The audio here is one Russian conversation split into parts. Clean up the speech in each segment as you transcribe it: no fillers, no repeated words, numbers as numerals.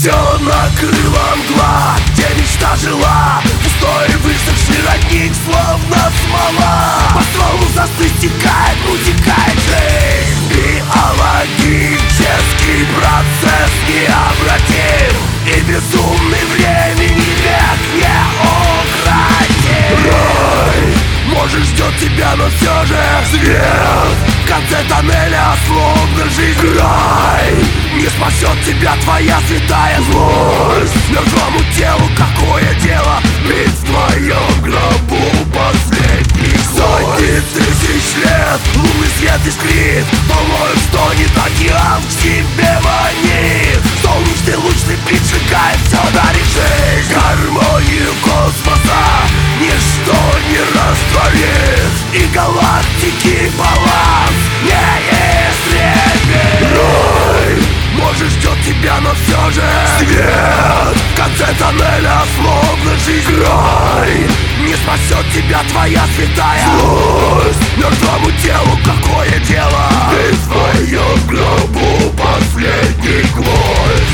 Все накрыла мгла, где мечта жила. Пустой высохший родник, словно смола. По стволу сосны стекает, утекает жизнь. Биологический процесс необратим, и безумный времени век неукротим. Рай, может, ждет тебя, но все же свет в конце тоннеля, словно жизнь. Рай, не спасет тебя твоя святая злость. Мертвому телу какое дело быть в твоем гробу последний гвоздь. Сотни тысяч лет лунный свет искрит, волною стонет океан, к себе манит. Солнечный луч слепит, сжигает все, дарит жизнь. Гармонию космоса ничто не растворит, и галактики баланс неистребим. Рай, может, ждет тебя, но все же свет в конце тоннеля, словно жизнь. Рай, не спасет тебя твоя святая злость. Мертвому телу какое дело быть в твоем гробу последний гвоздь.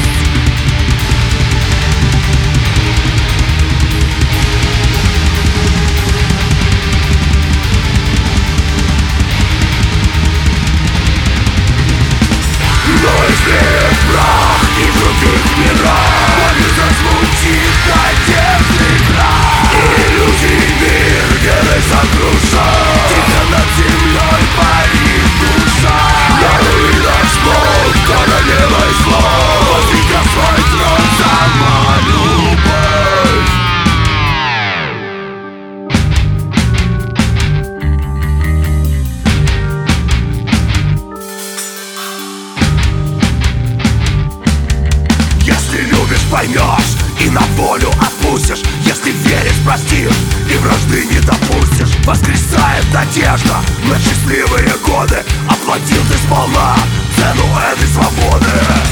Но если прах и в других мирах болью зазвучит надежный крах, иллюзий мир, где сокрушат, тихо над землей парит душа. На руинах смог королевой слов, воздвигла свой трон сама любовь. Если любишь, поймешь и на волю отпустишь. Если веришь, простишь и вражды не допустишь. Воскресает надежда на счастливые годы. Оплатил ты сполна цену этой свободы.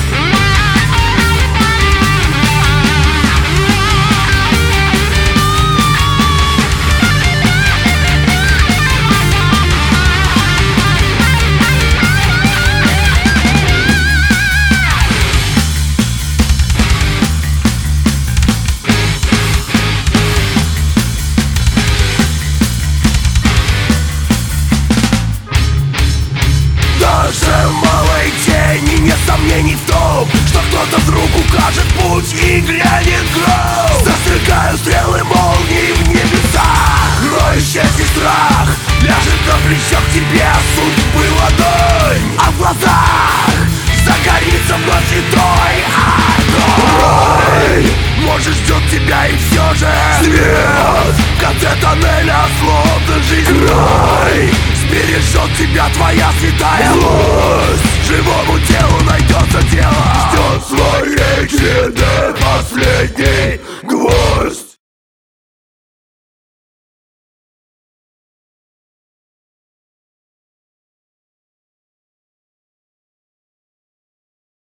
Даже в малой тени нет сомнений в том, что кто-то вдруг укажет путь и грянет гром. Застрекают стрелы молний в небесах, но исчезнет страх, ляжет на плечо к тебе судьбы ладонь. А в глазах загорится вновь седой огонь. Может, ждет тебя и все же свет в конце тоннеля, словно жизнь. Рай, сбережет тебя твоя святая злость. Живому телу найдется дело.